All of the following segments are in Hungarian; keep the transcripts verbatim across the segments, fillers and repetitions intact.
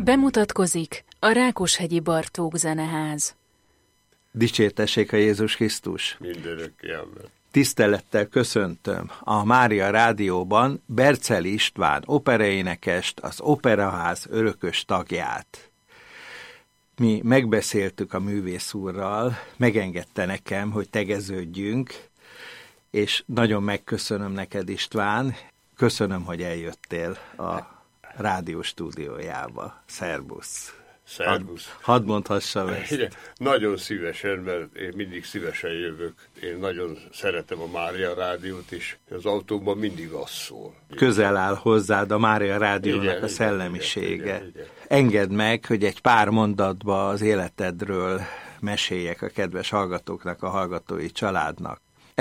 Bemutatkozik a Rákoshegyi Bartók Zeneház. Dicsértessék a Jézus Krisztus! Mindenökké, amen. Tisztelettel köszöntöm a Mária Rádióban Berczeli István operaénekest, az Operaház örökös tagját. Mi megbeszéltük a művész úrral, megengedte nekem, hogy tegeződjünk, és nagyon megköszönöm neked, István. Köszönöm, hogy eljöttél a rádió stúdiójába. Szerbusz! Szervusz! Hadd, hadd mondhassam ezt. Igen, nagyon szívesen, mert én mindig szívesen jövök. Én nagyon szeretem a Mária Rádiót is. Az autóban mindig az szól. Közel áll hozzád a Mária Rádiónak igen, a szellemisége. Igen, igen, igen. Engedd meg, hogy egy pár mondatba az életedről meséljek a kedves hallgatóknak, a hallgatói családnak.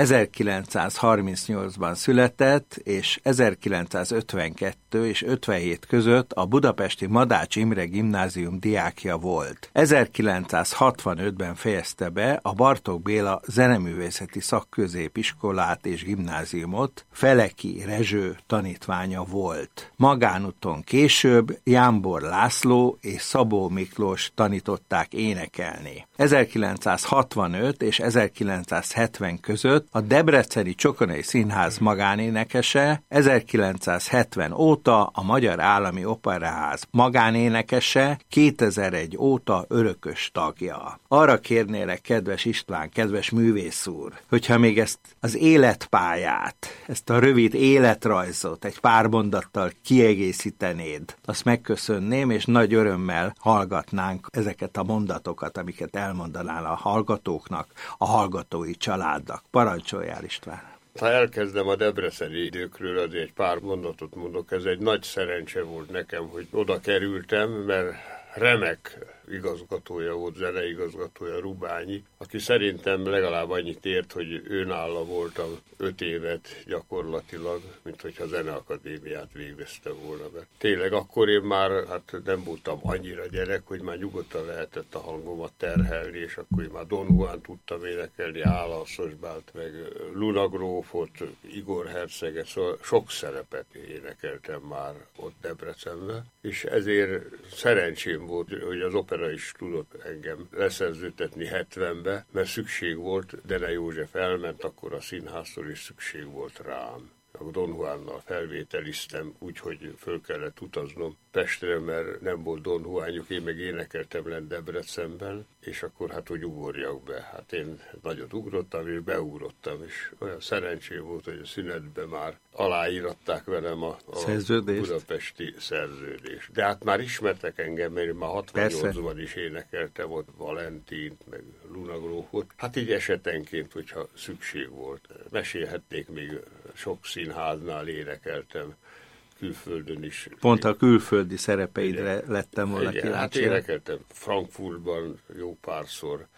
ezerkilencszázharmincnyolcban született, és ezerkilencszázötvenkettő és ötvenhét között a budapesti Madács Imre Gimnázium diákja volt. ezerkilencszázhatvanötben fejezte be a Bartók Béla Zeneművészeti Szakközépiskolát és gimnáziumot, Feleki Rezső tanítványa volt. Magánúton később Jámbor László és Szabó Miklós tanították énekelni. ezerkilencszázhatvanöt és ezerkilencszázhetven között a Debreceni Csokonai Színház magánénekese, ezerkilencszázhetven óta a Magyar Állami Operaház magánénekese, kétezer-egy óta örökös tagja. Arra kérnélek, kedves István, kedves művész úr, hogyha még ezt az életpályát, ezt a rövid életrajzot egy pár mondattal kiegészítenéd, azt megköszönném, és nagy örömmel hallgatnánk ezeket a mondatokat, amiket elmondanál a hallgatóknak, a hallgatói családnak. Parancsoljál, István! Ha elkezdem a debreceni időkről, azért egy pár mondatot mondok. Ez egy nagy szerencse volt nekem, hogy oda kerültem, mert remek igazgatója volt, zeneigazgatója Rubányi, aki szerintem legalább annyit ért, hogy önálló voltam öt évet gyakorlatilag, mint hogyha a Zeneakadémiát végezte volna. Mert tényleg akkor én már hát nem voltam annyira gyerek, hogy már nyugodtan lehetett a hangomat terhelni, és akkor én már Don Juan tudtam énekelni, Ála Szosbált, meg Luna Grófot, Igor Herceget, szóval sok szerepet énekeltem már ott Debrecenben, és ezért szerencsém volt, hogy az opera is tudott engem leszerződtetni hetvenbe, mert szükség volt, Dene József elment, akkor a színháztól is szükség volt rám. A Don Juannal felvételiztem, úgyhogy föl kellett utaznom Pestre, mert nem volt Don Juanjuk, én meg énekeltem lent Debrecenben, és akkor hát, hogy ugorjak be. Hát én nagyot ugrottam, és beugrottam, és olyan szerencsém volt, hogy a szünetben már aláíratták velem a, a budapesti szerződést. De hát már ismertek engem, mert én már hatvannyolcban is énekeltem ott Valentint, meg Luna Grófot. Hát így esetenként, hogyha szükség volt. Mesélhetnék, még sok színháznál énekeltem, külföldön is. Pont a külföldi szerepeidre igen, lettem volna kíváncsi. Hát énekeltem Frankfurtban jó párszor.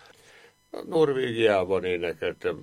A Norvégiában énekeltem,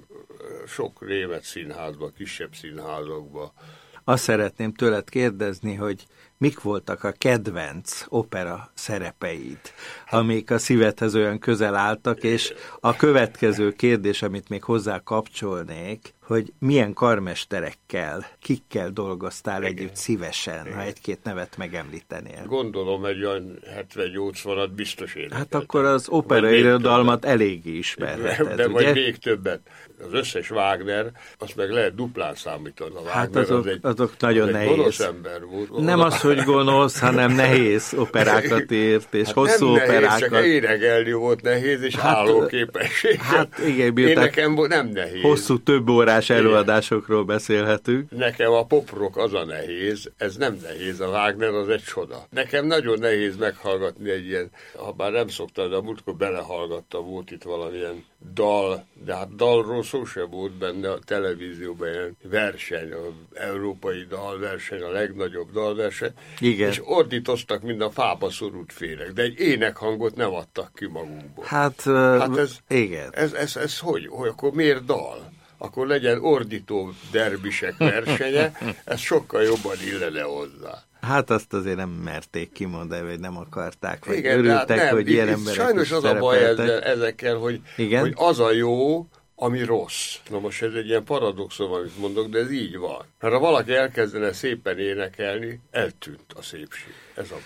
sok német színházban, kisebb színházakban. Azt szeretném tőled kérdezni, hogy mik voltak a kedvenc opera szerepeid, amik a szívedhez olyan közel álltak, és a következő kérdés, amit még hozzá kapcsolnék, hogy milyen karmesterekkel, kikkel dolgoztál igen, együtt szívesen, igen, ha egy-két nevet megemlítenél. Gondolom, egy olyan hetven-nyolcvanat biztos énekeltem. Hát akkor az opera-irodalmat eléggé ismerheted, de, de ugye? vagy még többet. Az összes Wagner, azt meg lehet duplán számítani. A Wagner, hát azok, az egy, azok nagyon az nehéz. Egy gonosz ember volt. Nem az, hogy gonosz, hanem nehéz operákat írt, és hát hosszú nem operákat. Nem nehéz, csak énekelni volt nehéz, és hát, állóképesség. Hát igen, én nekem nem nehéz. Hosszú több órás előadásokról beszélhetünk. Nekem a poprock az a nehéz, ez nem nehéz, a Wagner az egy csoda. Nekem nagyon nehéz meghallgatni egy ilyen, ha bár nem szoktad, de a múltkor belehallgattam, volt itt valamilyen dal, de hát dalról szó sem volt benne a televízióban, ilyen verseny, az európai dalverseny, a legnagyobb dalverseny, igen, és ordítoztak, mind a fába szorult féreg, de egy énekhangot nem adtak ki magukból. Hát, hát ez, igen. Ez, ez, ez hogy? hogy? Akkor miért dal? Akkor legyen ordító derbisek versenye, ez sokkal jobban illene hozzá. Hát azt azért nem merték kimondani, vagy nem akarták, vagy igen, örültek, hát hogy ilyen emberek sajnos az a baj ezzel, ezekkel, hogy, hogy az a jó, ami rossz. Na most ez egy ilyen paradoxon, amit mondok, de ez így van. Mert ha valaki elkezdene szépen énekelni, eltűnt a szépség. Ez a baj.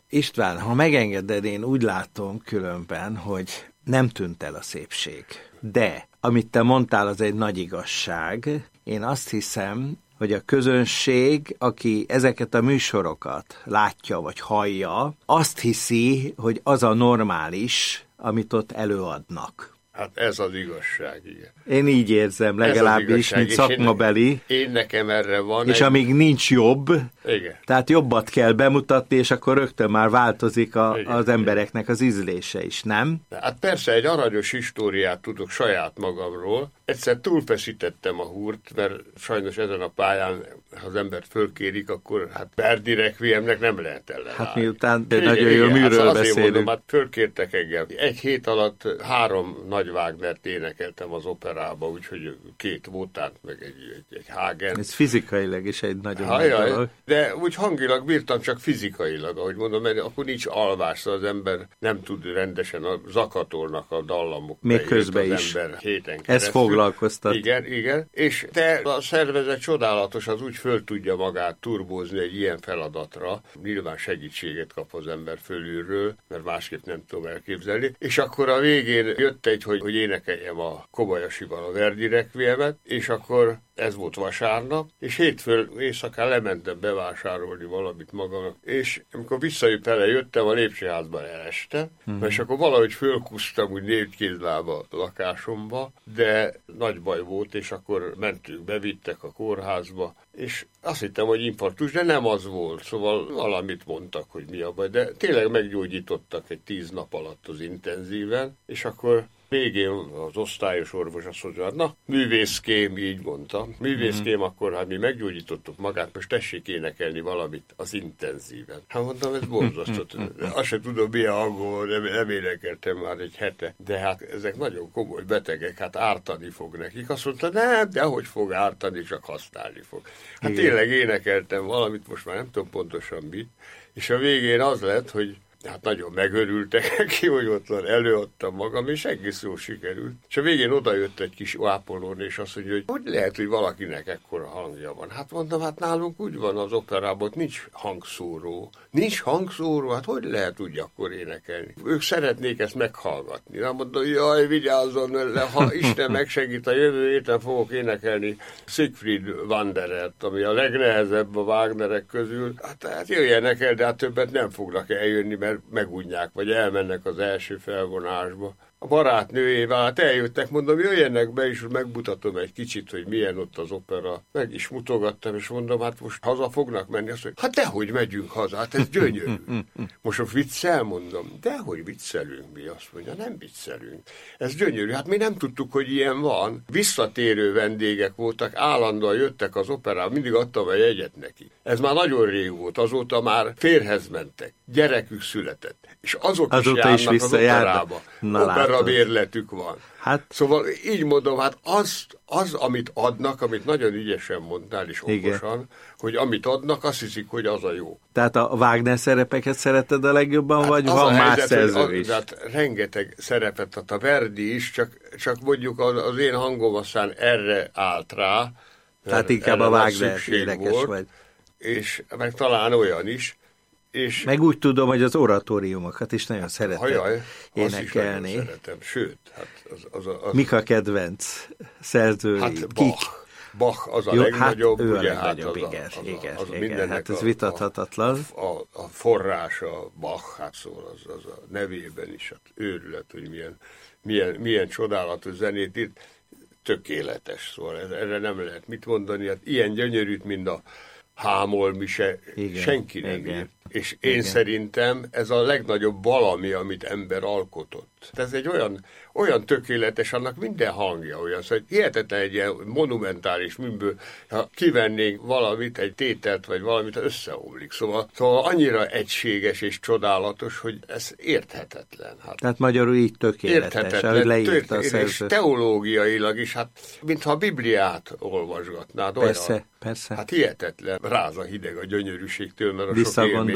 István, ha megengeded, én úgy látom különben, hogy nem tűnt el a szépség. De, amit te mondtál, az egy nagy igazság. Én azt hiszem, hogy a közönség, aki ezeket a műsorokat látja vagy hallja, azt hiszi, hogy az a normális, amit ott előadnak. Hát ez az igazság, igen. Én így érzem, legalábbis, mint szakmabeli. Én, én nekem erre van. És egy... amíg nincs jobb, igen. Tehát jobbat kell bemutatni, és akkor rögtön már változik a, igen, az embereknek az ízlése is, nem? Hát persze, egy aranyos históriát tudok saját magamról. Egyszer túlfeszítettem a húrt, mert sajnos ezen a pályán, ha az embert fölkérik, akkor hát Verdi Requiemnek nem lehet ellenállni. Hát miután de igen, nagyon jó műről hát beszélünk. Mondom, hát fölkértek engem. Egy hét alatt három nagy Wagnert énekeltem az operába, úgyhogy két Wotánt, meg egy, egy, egy Hagen. Ez fizikailag is egy nagyon Hajaj, nagy dolog. De úgy hangilag bírtam, csak fizikailag, ahogy mondom, mert akkor nincs alvás, az ember nem tud rendesen, a zakatolnak a dallamok. Még közben is. Héten Ez foglalkoztat. Igen, igen. És de a szervezet csodálatos, az úgy föl tudja magát turbózni egy ilyen feladatra. Nyilván segítséget kap az ember fölülről, mert másképp nem tudom elképzelni. És akkor a végén jött egy, hogy, hogy énekeljem a Kobayashival a Verdi Requiemet, és akkor ez volt vasárnap, és hétfőn éjszakán lementem bevásárolni valamit magamnak, és amikor visszajött ele, jöttem, a lépcsőházban elestem, mm-hmm. és akkor valahogy fölkusztam úgy négykézlába a lakásomba, de nagy baj volt, és akkor mentünk, bevittek a kórházba, és azt hittem, hogy infarktus, de nem az volt, szóval valamit mondtak, hogy mi a baj, de tényleg meggyógyítottak egy tíz nap alatt az intenzíven, és akkor végén az osztályos orvos azt mondja, na, művészkém, így mondta. Művészkém, mm-hmm. akkor hát mi meggyógyítottuk magát, most tessék énekelni valamit az intenzíven. Hát mondtam, ez borzasztó. Azt sem tudom, milyen angol, nem, nem énekeltem már egy hete. De hát ezek nagyon komoly betegek, hát ártani fog nekik. Azt mondta, nem, de hogy fog ártani, csak használni fog. Hát igen. Tényleg énekeltem valamit, most már nem tudom pontosan mit, és a végén az lett, hogy hát nagyon megörültek neki, hogy ott van, előadtam magam, és egész jól sikerült. És a végén odajött egy kis ápolón, és azt mondja, hogy hogy lehet, hogy valakinek ekkora hangja van. Hát mondom, hát nálunk úgy van az operában, nincs hangszóró. Nincs hangszóró, hát hogy lehet úgy akkor énekelni? Ők szeretnék ezt meghallgatni. Nem mondom, jaj, vigyázzon, ha Isten megsegít, a jövő héten fogok énekelni Siegfried Wanderert, ami a legnehezebb a Wagnerek közül. Hát, hát jöjjenek el, de hát többet nem fognak eljönni, mert megúgyják, vagy elmennek az első felvonásba. A barátnőjével, hát eljöttek, mondom, jöjjenek be, és megmutatom egy kicsit, hogy milyen ott az opera. Meg is mutogattam, és mondom, hát most haza fognak menni. Azt mondja, hát dehogy megyünk haza, hát ez gyönyörű. Most a viccel, mondom, dehogy viccelünk mi, azt mondja, nem viccelünk. Ez gyönyörű, hát mi nem tudtuk, hogy ilyen van. Visszatérő vendégek voltak, állandóan jöttek az operába, mindig adtam a jegyet neki. Ez már nagyon rég volt, azóta már férhez mentek, gyerekük született. És azok azóta is járnak az operába. Opera bérletük van. Hát, szóval így mondom, hát az, az, amit adnak, amit nagyon ügyesen mondtál és okosan, igen. hogy amit adnak, azt hiszik, hogy az a jó. Tehát a Wagner szerepeket szereted a legjobban, hát vagy van más helyzet, szerző az, is? Tehát rengeteg szerepet, tehát a Verdi is, csak, csak mondjuk az, az én hangom aztán erre állt rá. Tehát inkább a Wagner énekes volt, vagy. És meg talán olyan is. És meg úgy tudom, hogy az oratóriumokat is nagyon szeretem hajaj, énekelni. Azt is szeretem, sőt. Hát az, az, az, az... Mik a kedvenc szerzői? Hát Bach. Bach az a jó, legnagyobb. Hát ő ugye, a legnagyobb, hát az igen, a, az igen, a, az igen. Hát ez a, vitathatatlan. A, a, a forrás a Bach, hát szóval az, az a nevében is, hát őrület, hogy milyen, milyen, milyen csodálatos zenét írt. Tökéletes, szóval erre nem lehet mit mondani. Hát ilyen gyönyörűt, mint a Hámolmi se, igen, senki nem igen, írt. És én igen. szerintem ez a legnagyobb valami, amit ember alkotott. Ez egy olyan, olyan tökéletes, annak minden hangja olyan, szóval hihetetlen egy ilyen monumentális műből, ha kivennénk valamit, egy tételt, vagy valamit, összeomlik. Szóval, szóval annyira egységes és csodálatos, hogy ez érthetetlen. Hát, tehát magyarul így tökéletes, ahogy leírta a szerző. És teológiailag is, hát mintha a Bibliát olvasgatnád. Persze, olyan, persze. Hát hihetetlen. Ráz a hideg a gyönyörűségtől, mert a sok élmény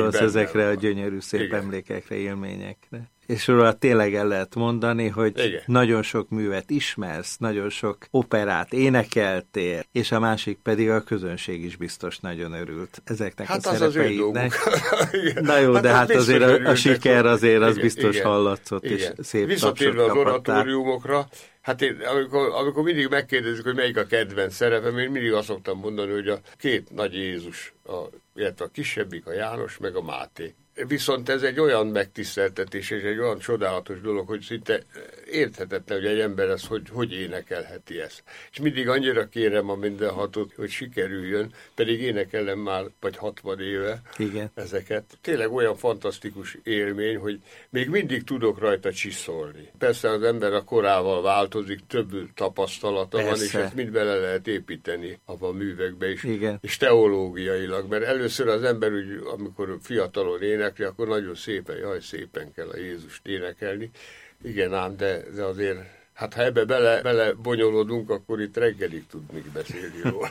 gondolsz ezekre a gyönyörű szép Igen. emlékekre, élményekre. És róla tényleg el lehet mondani, hogy Igen. nagyon sok művet ismersz, nagyon sok operát énekeltél, és a másik pedig a közönség is biztos nagyon örült ezeknek hát a szerepeidnek. Na jó, hát de hát azért a, a siker azért az Igen. biztos Igen. hallatszott, Igen. és szép Visszatérve az oratóriumokra, hát én, amikor, amikor mindig megkérdezik, hogy melyik a kedvenc szerepem, én mindig azt szoktam mondani, hogy a két nagy Jézus, a, illetve a kisebbik, a János, meg a Máté. Viszont ez egy olyan megtiszteltetés, és egy olyan csodálatos dolog, hogy szinte érthetetlen, hogy egy ember ezt hogy, hogy énekelheti ezt. És mindig annyira kérem a mindenhatót, hogy sikerüljön, pedig énekelem már vagy hatvan éve Igen. ezeket. Tényleg olyan fantasztikus élmény, hogy még mindig tudok rajta csiszolni. Persze az ember a korával változik, több tapasztalata Persze. van, és ezt mind bele lehet építeni abban a művekbe is. Igen. És teológiailag, mert először az ember, úgy, amikor fiatalon énekel, akkor nagyon szépen, jaj, szépen kell a Jézust énekelni. Igen ám, de, de azért, hát ha ebbe bele, bele bonyolódunk, akkor itt reggelig tudnék beszélni róla.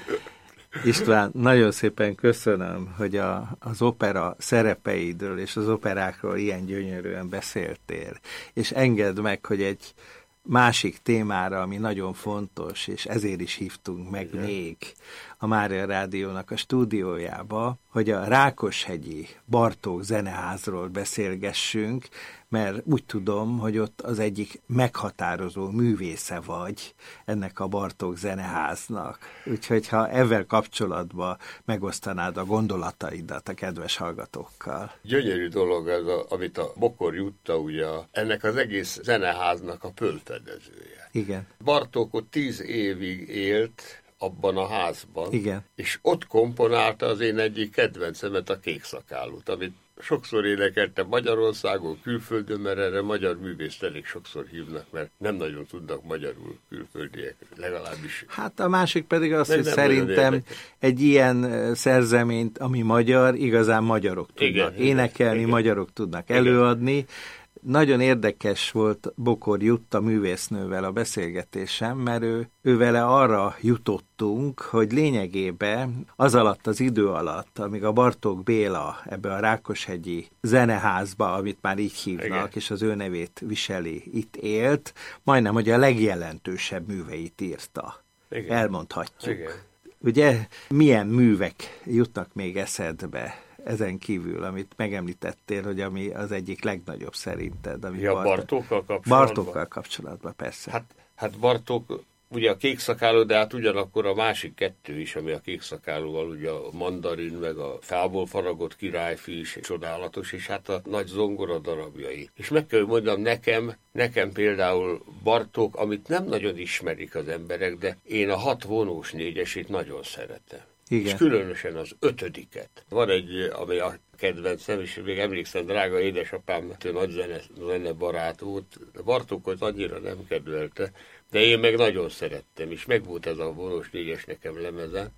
István, nagyon szépen köszönöm, hogy a, az opera szerepeidről és az operákról ilyen gyönyörűen beszéltél, és engedd meg, hogy egy másik témára, ami nagyon fontos, és ezért is hívtunk meg Igen. még a Mária Rádiónak a stúdiójába, hogy a Rákoshegyi Bartók Zeneházról beszélgessünk, mert úgy tudom, hogy ott az egyik meghatározó művésze vagy ennek a Bartók Zeneháznak. Úgyhogy ha ezzel kapcsolatban megosztanád a gondolataidat a kedves hallgatókkal. Gyönyörű dolog ez, a, amit a Bokor Jutta, ugye ennek az egész zeneháznak a fölfedezője. Igen. Bartók ott tíz évig élt abban a házban, Igen. és ott komponálta az én egyik kedvencemet, a Kékszakállút, amit sokszor énekeltem Magyarországon, külföldön, mert erre magyar művészt elég sokszor hívnak, mert nem nagyon tudnak magyarul külföldiek, legalábbis. Hát a másik pedig az, hogy szerintem egy ilyen szerzeményt, ami magyar, igazán magyarok tudnak igen, énekelni, igen, magyarok tudnak igen. előadni. Nagyon érdekes volt Bokor Jutta művésznővel a beszélgetésem, mert ő, ő vele arra jutottunk, hogy lényegében az alatt az idő alatt, amíg a Bartók Béla ebbe a Rákoshegyi Zeneházba, amit már így hívnak, Igen. és az ő nevét viseli, itt élt, majdnem, hogy a legjelentősebb műveit írta. Igen. Elmondhatjuk. Igen. Ugye, milyen művek jutnak még eszedbe? Ezen kívül, amit megemlítettél, hogy ami az egyik legnagyobb szerinted. Ami ja, Bartókkal kapcsolatban? Bartókkal kapcsolatban, persze. Hát, hát Bartók, ugye a Kékszakáló, de hát ugyanakkor a másik kettő is, ami a Kékszakálóval, ugye a Mandarin, meg a Fából faragott királyfi is csodálatos, és hát a nagy zongora darabjai. És meg kell mondjam, nekem, nekem például Bartók, amit nem nagyon ismerik az emberek, de én a hat vonós négyesét nagyon szeretem. Igen. És különösen az ötödiket. Van egy, ami a kedvencem, és még emlékszem, drága édesapám, ő nagy zene, zene barát volt, Bartókot annyira nem kedvelte, de én meg nagyon szerettem, és meg volt ez a vonós négyes nekem lemezen,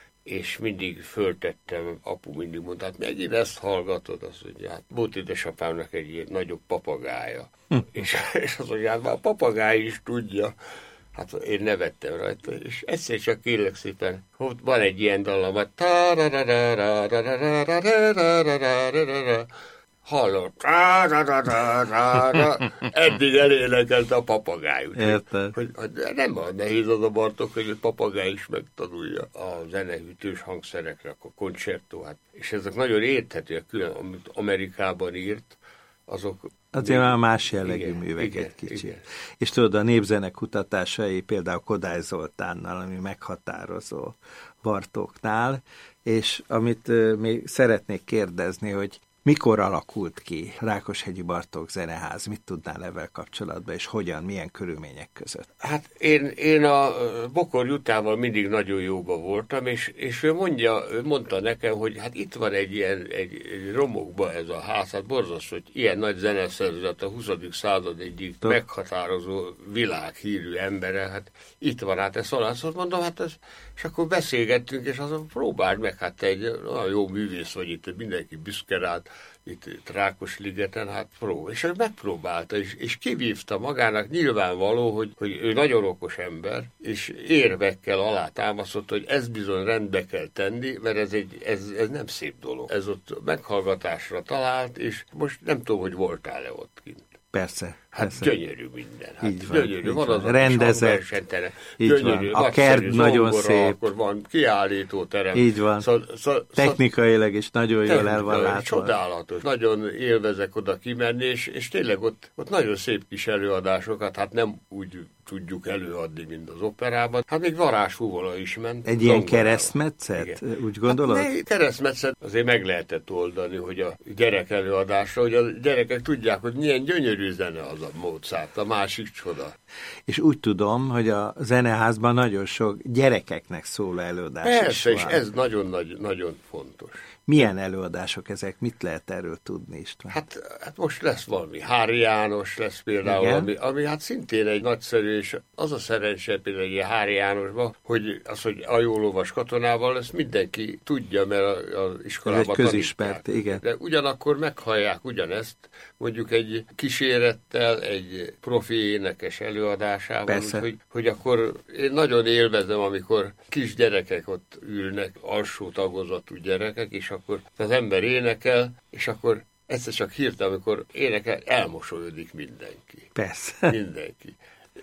és mindig föltettem, apu mindig mondta, hát megint ezt hallgatod, azt mondja, hát volt édesapámnak egy ilyen nagyobb papagája, és, és azt mondja, hát már a papagáj is tudja. Hát én nevettem rajta, és egyszer csak kérlek szépen, hogy van egy ilyen dallam, hallod, eddig elénekelt a papagáj. Érted. Hogy, hogy nem olyan nehéz az a Bartók, hogy a papagáj is megtanulja a zenehűtős hangszerekre, a koncertó, hát. És ezek nagyon érthetőek, külön, amit Amerikában írt, azok... Azért már más jellegű igen, művek igen, egy kicsit. Igen. És tudod, a népzene kutatásai például Kodály Zoltánnal, ami meghatározó Bartóknál, és amit uh, még szeretnék kérdezni, hogy mikor alakult ki Rákoshegyi Bartók Zeneház? Mit tudnál ezzel kapcsolatban, és hogyan, milyen körülmények között? Hát én, én a Bokor Juttával mindig nagyon jóba voltam, és, és ő, mondja, ő mondta nekem, hogy hát itt van egy ilyen egy, egy romokba ez a ház, hát borzasztó, hogy ilyen nagy zeneszerzet a huszadik század egyik Tok. meghatározó világhírű embere, hát itt van, hát ez szalászot, mondom, hát ez, és akkor beszélgettünk, és azon próbáld meg, hát te egy olyan jó művész vagy itt, mindenki büszke rád, itt, itt Rákosligeten, hát pró. És ő megpróbálta, és, és kivívta magának, nyilvánvaló, hogy, hogy ő nagyon okos ember, és érvekkel alátámasztott, hogy ez bizony rendbe kell tenni, mert ez, egy, ez, ez nem szép dolog. Ez ott meghallgatásra talált, és most nem tudom, hogy voltál-e ott kint. Persze. Hát persze. gyönyörű minden. Hát így van, gyönyörű. Így van, van. Az Rendezett. Így gyönyörű, van. A kert nagyon szép. Akkor van kiállítóterem. Így van. Szó, szó, technikailag is nagyon jól el van látva. Csodálatos. Nagyon élvezek oda kimenni, és, és tényleg ott, ott nagyon szép kis előadásokat, hát nem úgy tudjuk előadni, mint az operában. Hát még varázsfúvola is ment. Egy ilyen keresztmetszet, igen. Úgy gondolod? Hát, keresztmetszet azért meg lehetett oldani, hogy a gyerek előadásra, hogy a gyerekek tudják, hogy milyen gyönyörű zene az a Mozart, a másik csoda. És úgy tudom, hogy a zeneházban nagyon sok gyerekeknek szóló előadás Persze, is van. és ez nagyon, nagy, nagyon fontos. Milyen előadások ezek? Mit lehet erről tudni, István? Hát, hát most lesz valami. Hári János lesz például, ami, ami hát szintén egy nagyszerű, és az a szerencse például egy Hári Jánosban, hogy az, hogy a jólovas katonával, ezt mindenki tudja, mert az iskolában közismert, igen. De ugyanakkor meghallják ugyanezt, mondjuk egy kísérettel, egy profi énekes előadásával, hogy, hogy akkor én nagyon élvezem, amikor kis gyerekek ott ülnek, alsó tagozatú gyerekek, és akkor az ember énekel, és akkor egyszer csak hirtelen, amikor énekel, elmosolyodik mindenki. Persze. Mindenki.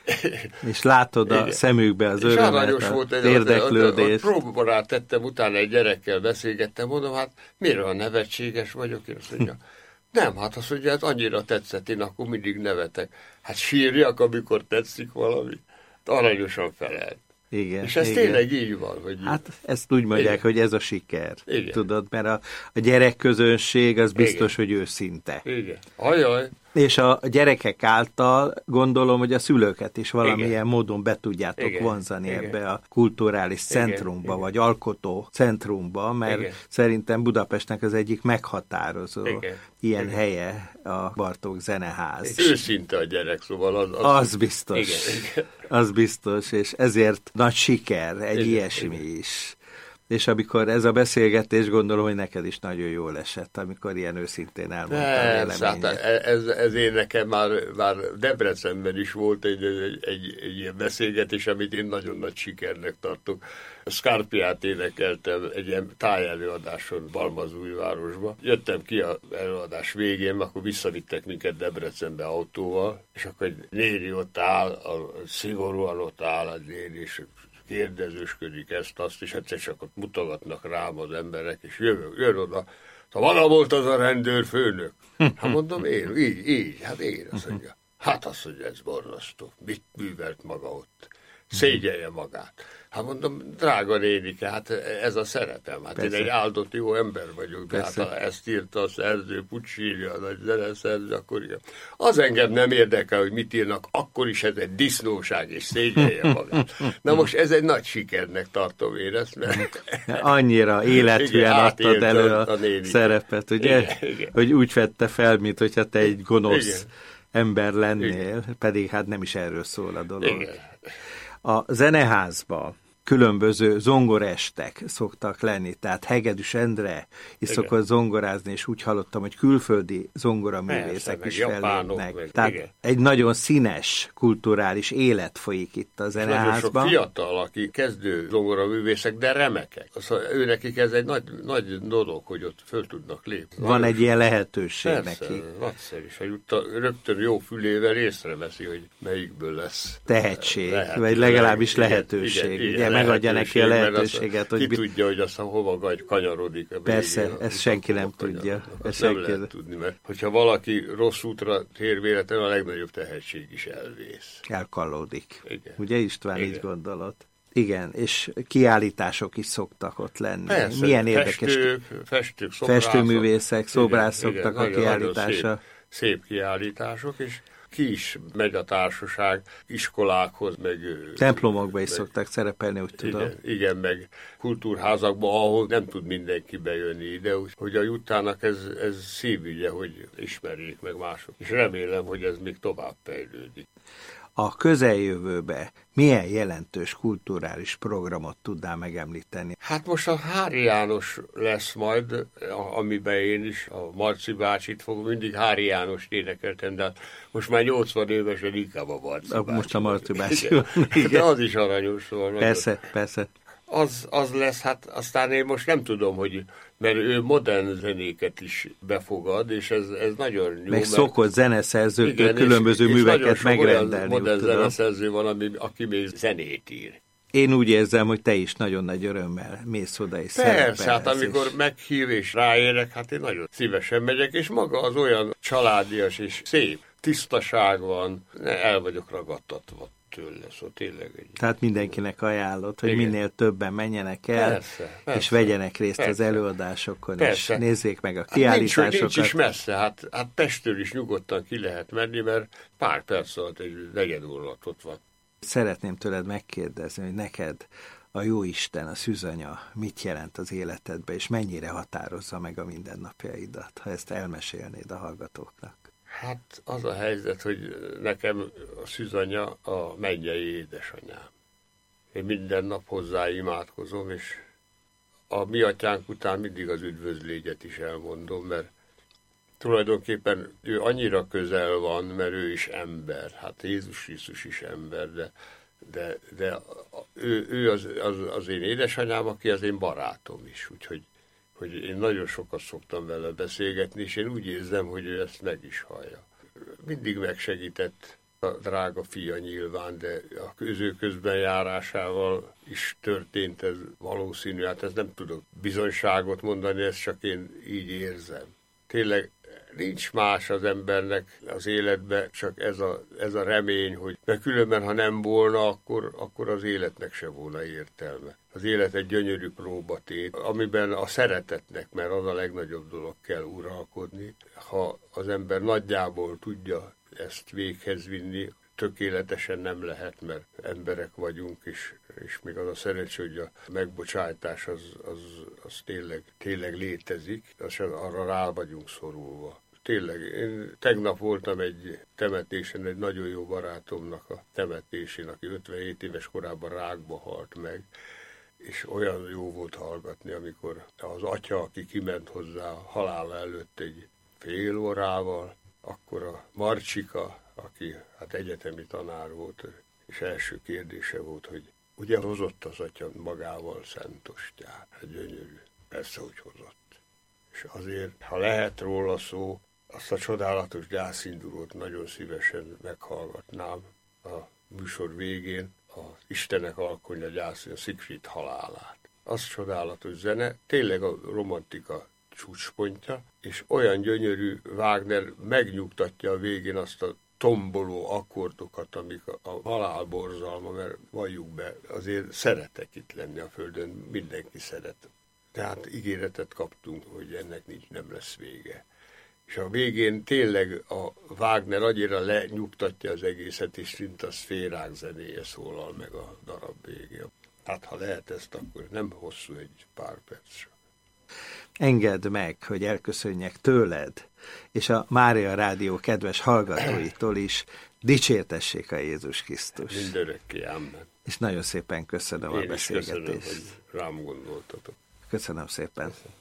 És látod a igen. szemükbe az örömet, az érdeklődést. Próbára tettem, utána egy gyerekkel beszélgettem, mondom, hát miért olyan nevetséges vagyok? Én azt mondja, nem, hát azt mondja, hát annyira tetszett, én akkor mindig nevetek. Hát sírjak, amikor tetszik valami. Aranyosan felelt. Igen, és ez igen. tényleg így van. Hogy hát ezt úgy mondják, igen. hogy ez a siker. Igen. Tudod, mert a, a gyerekközönség az biztos, igen. hogy őszinte. Igen. Ajaj. És a gyerekek által gondolom, hogy a szülőket is valamilyen igen. módon be tudjátok igen. vonzani igen. ebbe a kulturális centrumba, igen. vagy alkotó centrumba, mert igen. szerintem Budapestnek az egyik meghatározó igen. ilyen igen. helye a Bartók Zeneház. Őszinte a gyerek, szóval az... Az, az biztos. Igen. Igen. Az biztos, és ezért nagy siker egy igen. ilyesmi igen. is. És amikor ez a beszélgetés, gondolom, hogy neked is nagyon jól esett, amikor ilyen őszintén elmondtál véleményét. Hát ez, ez én nekem már, már Debrecenben is volt egy, egy, egy, egy ilyen beszélgetés, amit én nagyon nagy sikernek tartok. Scarpiát énekeltem egy ilyen tájelőadáson Balmazújvárosba. Jöttem ki az előadás végén, akkor visszavittek minket Debrecenbe autóval, és akkor egy néni ott áll, a, szigorúan ott áll a néni, és kérdezősködik ezt-azt, és egyszer csak ott mutogatnak rám az emberek, és jön, jön oda. Vala volt az a rendőrfőnök. Hát mondom, én, így, így, hát én, azt mondja. Hát azt mondja, ez borzasztó. Mit művelt maga ott? Szégyelje magát. Hát mondom, drága nénike, hát ez a szerepem. Hát persze. Én egy áldott jó ember vagyok, de persze. Hát ezt írta a szerző, Puccini, a nagy zeneszerző, akkor igen. Az engem nem érdekel, hogy mit írnak, akkor is ez egy disznóság, és szégyelje magát. Na most ez egy nagy sikernek tartom én ezt, mert... Annyira életűen adtad elő a, a szerepet, ugye? Igen, igen. Hogy úgy vette fel, mint hogyha te egy gonosz igen. ember lennél, igen. pedig hát nem is erről szól a dolog. Igen. A zeneházba különböző zongorestek szoktak lenni, tehát Hegedűs Endre is igen. szokott zongorázni, és úgy hallottam, hogy külföldi zongoraművészek is fellépnek. Meg, tehát igen. egy nagyon színes kulturális élet folyik itt a zeneházban. Nagyon sok fiatal, aki kezdő zongoraművészek, de remekek. Szóval őnekik ez egy nagy, nagy dolog, hogy ott föl tudnak lépni. Van nagyon egy ilyen lehetőség persze, neki. Nagyszerű, és rögtön jó fülével észreveszi, hogy melyikből lesz tehetség, lehet, vagy legalábbis igen, lehetőség. Igen, igen, megadja neki a lehetőséget. Hogy ki bi... tudja, hogy aztán hova kanyarodik. Persze, végén, ezt senki nem tudja. Ezt nem senki lehet tudni, mert hogyha valaki rossz útra tér véletlenül, a legnagyobb tehetség is elvész. Elkallódik. Igen. Ugye István igen. így gondolod? Igen, és kiállítások is szoktak ott lenni. Persze, milyen érdekes. Festők, festők, szobrászok. Festőművészek, szobrászok szoktak a kiállítása. Szép, szép kiállítások, és ki is megy a társaság iskolákhoz, meg... Templomokba is meg, szoktak szerepelni, úgy tudom. Igen, igen, meg kultúrházakba, ahol nem tud mindenki bejönni ide, hogy a Juttának ez, ez szívügye, hogy ismerjék meg mások. És remélem, hogy ez még tovább fejlődik. a közeljövőbe milyen jelentős kulturális programot tudnál megemlíteni? Hát most a Hári János lesz majd, amiben én is a Marci bácsit fogom, mindig Hári Jánost énekeltem, de most már nyolcvan évesen inkább a Marci bácsi. Most a Marci bácsi. De az is aranyos volt. Persze, nagyon. persze. Az, az lesz, hát aztán én most nem tudom, hogy, mert ő modern zenéket is befogad, és ez, ez nagyon jó. Meg szokott zeneszerzőktől különböző és, műveket és megrendelni. Modern zeneszerző van, ami, aki még zenét ír. Én úgy érzem, hogy te is nagyon nagy örömmel mész oda és szerepelsz. Persze, hát amikor és... meghív és ráérek, hát én nagyon szívesen megyek, és maga az olyan családias és szép, tisztaság van, el vagyok ragadtatva tőle, szóval tényleg egy... Tehát mindenkinek ajánlott, hogy igen. minél többen menjenek el, persze, persze, és vegyenek részt persze. az előadásokon, persze. és nézzék meg a kiállításokat. Hát nincs, nincs is messze, hát, hát Pesttől is nyugodtan ki lehet menni, mert pár perc alatt egy negyed óra ott van. Szeretném tőled megkérdezni, hogy neked a Jóisten, a szűzanya mit jelent az életedbe, és mennyire határozza meg a mindennapjaidat, ha ezt elmesélnéd a hallgatóknak. Hát az a helyzet, hogy nekem a szűzanya a mennyei édesanyám. Én minden nap hozzá imádkozom, és a mi atyánk után mindig az üdvözlégyet is elmondom, mert tulajdonképpen ő annyira közel van, mert ő is ember. Hát Jézus Krisztus is ember, de, de, de ő, ő az, az, az én édesanyám, aki az én barátom is. Úgyhogy hogy én nagyon sokat szoktam vele beszélgetni, és én úgy érzem, hogy ő ezt meg is hallja. Mindig megsegített a drága fia nyilván, de a köző közben járásával is történt ez valószínű. Hát ez nem tudok bizonyságot mondani, ezt csak én így érzem. Tényleg nincs más az embernek az életben, csak ez a, ez a remény, hogy mert különben, ha nem volna, akkor, akkor az életnek se volna értelme. Az élet egy gyönyörű próbatét, amiben a szeretetnek, mert az a legnagyobb dolog kell uralkodni. Ha az ember nagyjából tudja ezt véghez vinni, tökéletesen nem lehet, mert emberek vagyunk, és, és még az a szerencsé, hogy a megbocsájtás az, az, az tényleg, tényleg létezik, az arra rá vagyunk szorulva. Tényleg, én tegnap voltam egy temetésen, egy nagyon jó barátomnak a temetésén, aki ötvenhét éves korában rákba halt meg, és olyan jó volt hallgatni, amikor az atya, aki kiment hozzá a halála előtt egy fél órával, akkor a Marcsika, aki hát egyetemi tanár volt, és első kérdése volt, hogy ugye hozott az atya magával Szentostját? Hát gyönyörű. Persze, hogy hozott. És azért, ha lehet róla szó, azt a csodálatos gyászindulót nagyon szívesen meghallgatnám a műsor végén, az Istenek alkonya gyászolja, a Siegfried halálát. Az csodálatos zene, tényleg a romantika csúcspontja, és olyan gyönyörű, Wagner megnyugtatja a végén azt a tomboló akkordokat, amik a, a halál borzalma, mert valljuk be, azért szeretek itt lenni a Földön, mindenki szeret. Tehát ígéretet kaptunk, hogy ennek nincs, nem lesz vége. És a végén tényleg a Wagner annyira lenyugtatja az egészet, és szinte a szférák zenéje szólal meg a darab végén. Hát ha lehet ezt, akkor nem hosszú, egy pár perc. Engedd meg, hogy elköszönjek tőled, és a Mária Rádió kedves hallgatóitól is, dicsértessék a Jézus Krisztus. Mindörökké, amen. És nagyon szépen köszönöm Én a beszélgetést. Én is köszönöm, hogy rám gondoltatok. Köszönöm szépen. Köszönöm.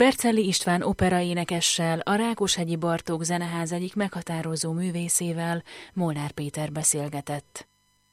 Bercelli István operaénekessel, a Rákoshegyi Bartók Zeneház egyik meghatározó művészével Molnár Péter beszélgetett.